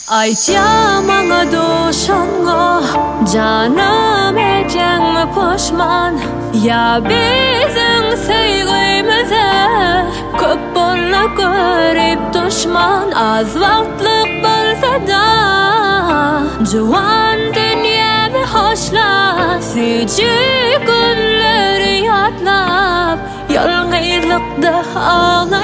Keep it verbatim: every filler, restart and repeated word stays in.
Aytya maňa doşanğa canım ejenme poşman. Ya biziň söýgüýmize köp bolla görüp düşman. Az wagtlyk bolsa-da juwan dünýämi hoşlap, süýji günleri ýatlap, ýalňyzlykda ağlap